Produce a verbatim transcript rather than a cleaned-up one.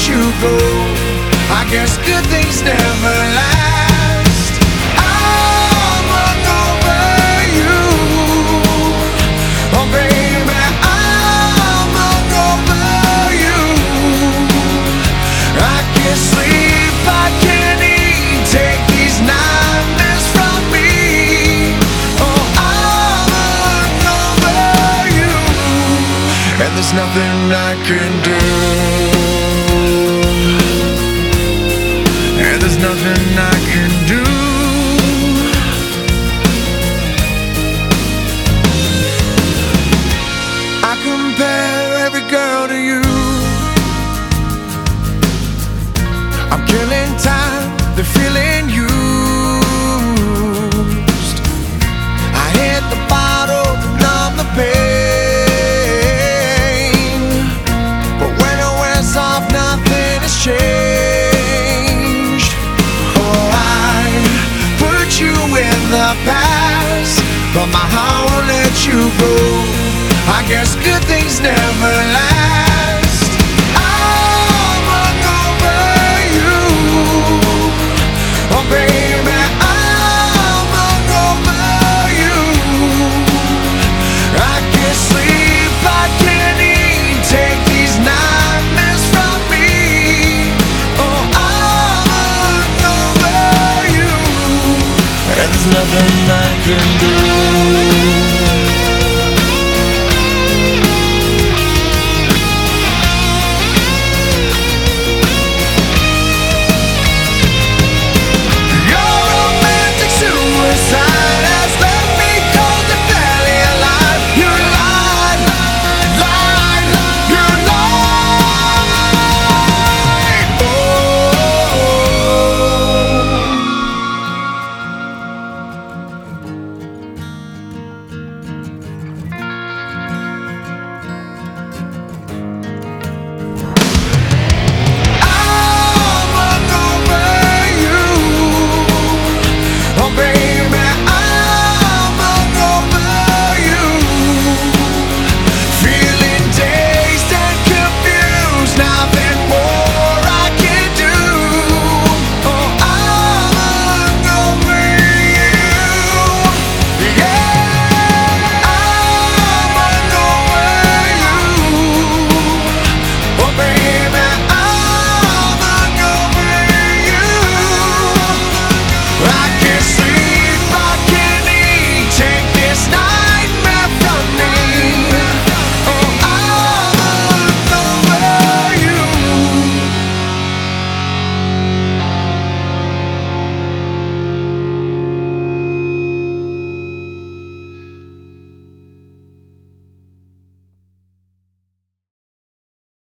you go. I guess good things never last. I'm hung over you. Oh baby, I'm hung over you. I can't sleep, I can't eat, take these nightmares from me. Oh, I'm hung over you, and there's nothing I can do. And there's nothing I can do. I compare every girl to you. I'm killing time, they're feeling used. I hit the bottle to numb the pain, but when it wears off, nothing has changed. Oh, I put you in the past, but my heart won't let you go. I guess good things never last. I'm hung over you. Oh baby, I'm hung over you. I can't sleep, I can't eat, take these nightmares from me. Oh, I'm hung over you, and there's nothing I can do.